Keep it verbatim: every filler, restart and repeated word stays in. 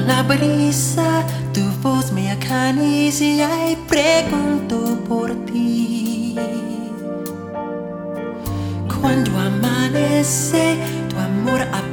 la brisa, tu voz me acaricia y pregunto por ti. Cuando amanece, tu amor